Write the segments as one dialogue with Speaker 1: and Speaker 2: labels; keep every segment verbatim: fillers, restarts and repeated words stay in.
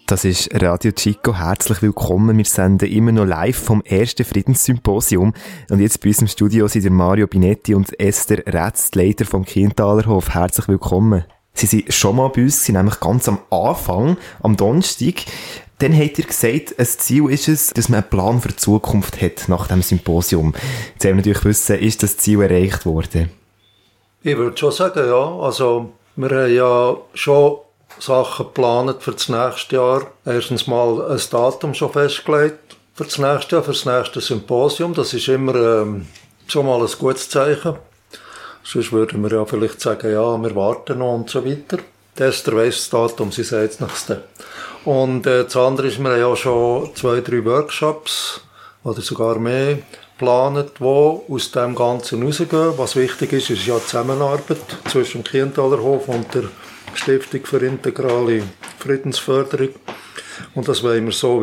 Speaker 1: Das ist Radio Chico. Herzlich willkommen. Wir senden immer noch live vom ersten Friedenssymposium. Und jetzt bei uns im Studio sind der Mario Binetti und Esther Rätz, die Leiter vom Kienthalerhof. Herzlich willkommen. Sie sind schon mal bei uns, sind nämlich ganz am Anfang, am Donnerstag. Dann habt ihr gesagt, ein Ziel ist es, dass man einen Plan für die Zukunft hat nach dem Symposium. Jetzt wollen wir natürlich wissen, ist das Ziel erreicht worden?
Speaker 2: Ich würde schon sagen, ja. Also, wir haben ja schon Sachen geplant für das nächste Jahr. Erstens mal ein Datum schon festgelegt für das nächste Jahr, für das nächste Symposium. Das ist immer ähm, schon mal ein gutes Zeichen. Sonst würden wir ja vielleicht sagen, ja, wir warten noch und so weiter. Der Esther weiss das Datum, sie sagt es nächste. Und äh, das andere ist, wir haben ja schon zwei, drei Workshops oder sogar mehr geplant, die aus dem Ganzen rausgehen. Was wichtig ist, ist ja die Zusammenarbeit zwischen dem Kienthalerhof und der Stiftung für integrale Friedensförderung. Und das wollen wir so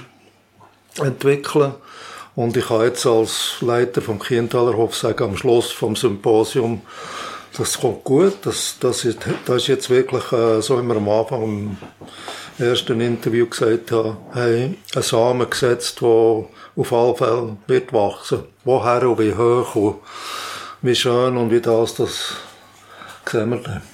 Speaker 2: weiterentwickeln. Und ich kann jetzt als Leiter vom Kienthalerhof sagen, am Schluss vom Symposium, das kommt gut. Das, das, ist, das ist jetzt wirklich, äh, so wie wir am Anfang im ersten Interview gesagt haben, hey, ein Samen gesetzt, der auf alle Fälle wird wachsen. Woher und wie hoch und wie schön und wie das, das sehen wir dann.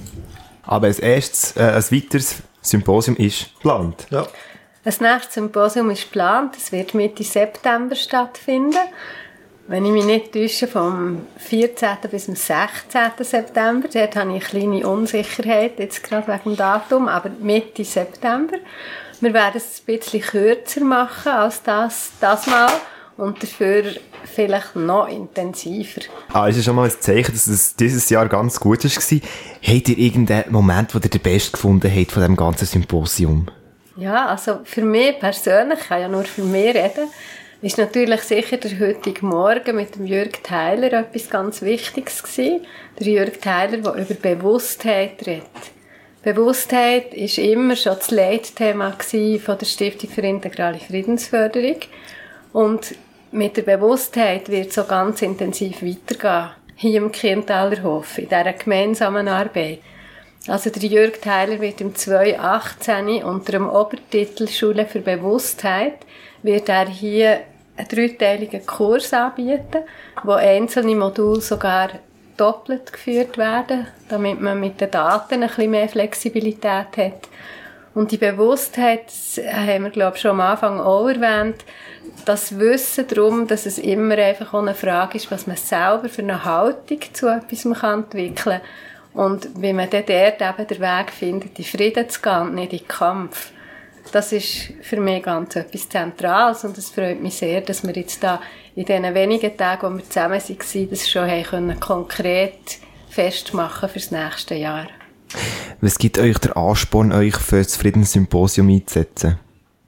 Speaker 1: Aber als erstes, äh, ein weiteres Symposium ist geplant.
Speaker 2: Ja.
Speaker 3: Das nächste Symposium ist geplant. Es wird Mitte September stattfinden. Wenn ich mich nicht täusche, vom vierzehnten bis zum sechzehnten September. Dort habe ich eine kleine Unsicherheit, jetzt gerade wegen dem Datum, aber Mitte September. Wir werden es ein bisschen kürzer machen als das, das Mal und dafür vielleicht noch intensiver.
Speaker 1: Ah, ist ja schon mal ein Zeichen, dass es dieses Jahr ganz gut war. Habt ihr irgendeinen Moment, wo ihr den besten gefunden habt von diesem ganzen Symposium?
Speaker 3: Ja, also für mich persönlich, ich kann ja nur für mich reden, ist natürlich sicher der heutige Morgen mit dem Jürg Theiler etwas ganz Wichtiges gewesen. Der Jürg Theiler, der über Bewusstheit redet. Bewusstheit ist immer schon das Leitthema von der Stiftung für integrale Friedensförderung. Und mit der Bewusstheit wird es so ganz intensiv weitergehen. Hier im Kienthalerhof, in dieser gemeinsamen Arbeit. Also der Jürg Theiler wird im zweitausendachtzehn unter dem Obertitel Schule für Bewusstheit wird er hier einen dreiteiligen Kurs anbieten, wo einzelne Module sogar doppelt geführt werden, damit man mit den Daten ein bisschen mehr Flexibilität hat. Und die Bewusstheit, das haben wir, glaube ich, schon am Anfang auch erwähnt, das Wissen darum, dass es immer einfach auch eine Frage ist, was man selber für eine Haltung zu etwas entwickeln kann. Und wie man dann dort eben den Weg findet, in Frieden zu gehen und nicht in Kampf. Das ist für mich ganz etwas Zentrales und es freut mich sehr, dass wir jetzt da in diesen wenigen Tagen, wo wir zusammen waren, das schon haben können, konkret festmachen für das nächste Jahr.
Speaker 1: Was gibt euch der Ansporn, euch für das Friedenssymposium einzusetzen?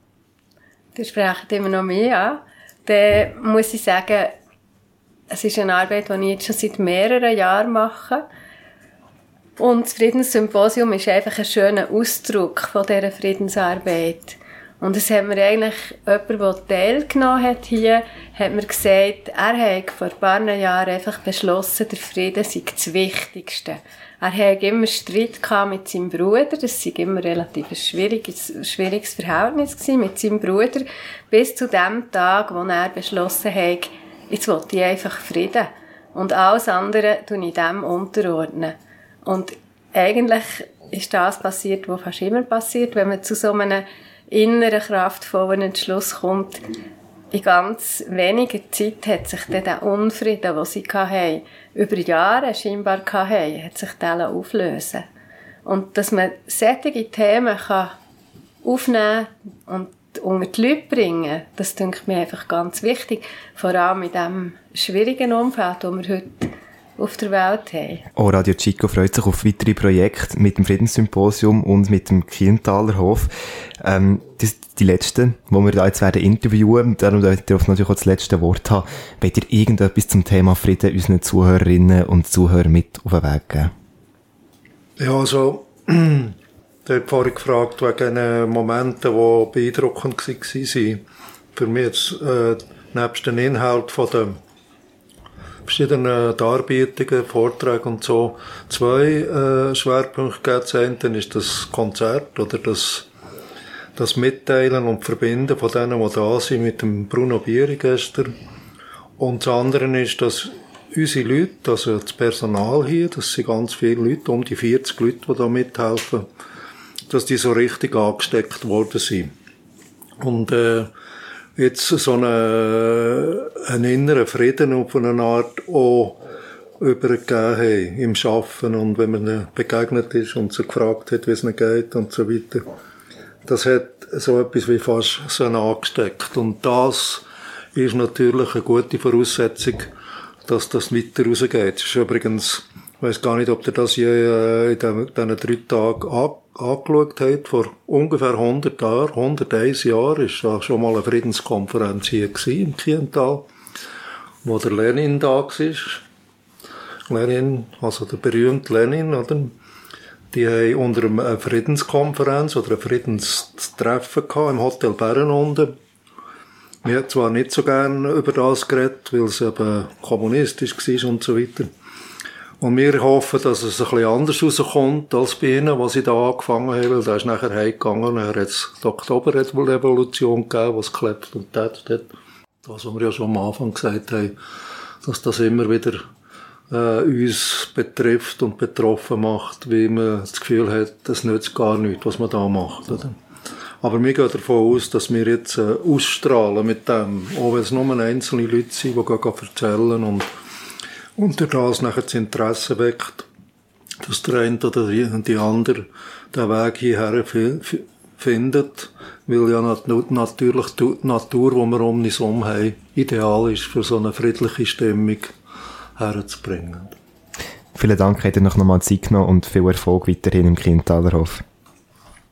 Speaker 3: Ihr sprecht immer noch mehr an. Dann muss ich sagen, es ist eine Arbeit, die ich jetzt schon seit mehreren Jahren mache. Und das Friedenssymposium ist einfach ein schöner Ausdruck von dieser Friedensarbeit. Und es hat mir eigentlich jemand, der teilgenommen hat hier, hat mir gesagt, er hat vor ein paar Jahren einfach beschlossen, der Frieden sei das Wichtigste. Er hatte immer Streit mit seinem Bruder, das war immer relativ ein schwieriges, schwieriges Verhältnis mit seinem Bruder, bis zu dem Tag, wo er beschlossen hat, jetzt will ich einfach Frieden. Und alles andere tue ich dem unterordnen. Und eigentlich ist das passiert, was fast immer passiert, wenn man zu so einem inneren, kraftvollen Entschluss kommt. In ganz weniger Zeit hat sich dann der Unfrieden, den sie hatten, über Jahre scheinbar hatten, hat sich dann auflösen. Und dass man solche Themen kann aufnehmen und unter die Leute bringen, das denke mir einfach ganz wichtig. Vor allem in diesem schwierigen Umfeld, das wir heute auf der Welt haben.
Speaker 1: Oh, Radio Chico freut sich auf weitere Projekte mit dem Friedenssymposium und mit dem Kienthalerhof. Ähm, das sind die letzten, die wir da jetzt werden interviewen. Darum dürft ihr natürlich auch das letzte Wort haben. Wollt ihr irgendetwas zum Thema Frieden unseren Zuhörerinnen und Zuhörern mit auf den Weg geben?
Speaker 2: Ja, also, der hat vorhin gefragt, wegen den Momenten, die beeindruckend waren. Für mich jetzt, äh, nebst dem Inhalt von den verschiedenen Darbietungen, Vorträgen und so, zwei äh, Schwerpunkte gegeben. Das eine ist das Konzert oder das das Mitteilen und Verbinden von denen, die da sind, mit dem Bruno Bieri gestern. Und das andere ist, dass unsere Leute, also das Personal hier, das sind ganz viele Leute, um die vierzig Leute, die da mithelfen, dass die so richtig angesteckt worden sind. Und äh, jetzt so eine, einen inneren Frieden auf eine Art auch übergegeben haben im Arbeiten und wenn man ihnen begegnet ist und sie gefragt hat, wie es ihnen geht und so weiter. Das hat so etwas wie fast so angesteckt. Und das ist natürlich eine gute Voraussetzung, dass das weiter rausgeht. Das ist übrigens, ich weiss gar nicht, ob ihr das je in diesen drei Tagen an, angeschaut habt. Vor ungefähr hundert Jahren, hunderteins Jahren, war schon mal eine Friedenskonferenz hier im Kiental, wo der Lenin da war. Lenin, also der berühmte Lenin, oder? Die haben unter einer Friedenskonferenz oder ein Friedenstreffen gehabt im Hotel Bären unten. Wir haben zwar nicht so gern über das geredet, weil es eben kommunistisch war und so weiter. Und wir hoffen, dass es ein bisschen anders rauskommt als bei ihnen, was sie da angefangen haben, weil da ist nachher heimgegangen und dann hat es die Oktoberrevolution gegeben, was geklebt und tätet hat. Das, was wir ja schon am Anfang gesagt haben, dass das immer wieder äh, uns betrifft und betroffen macht, wie man das Gefühl hat, das nützt gar nichts, was man da macht. Oder? Aber wir gehen davon aus, dass wir jetzt äh, ausstrahlen mit dem, auch wenn es nur einzelne Leute sind, die gehen erzählen und, und durch das nachher das Interesse weckt, dass der eine oder die, die andere den Weg hierher fi- findet, weil ja nat- natürlich die Natur, die wir um uns herum haben, ideal ist, für so eine friedliche Stimmung herzubringen.
Speaker 1: Vielen Dank, habt ihr noch einmal Zeit genommen und viel Erfolg weiterhin im Kientalerhof.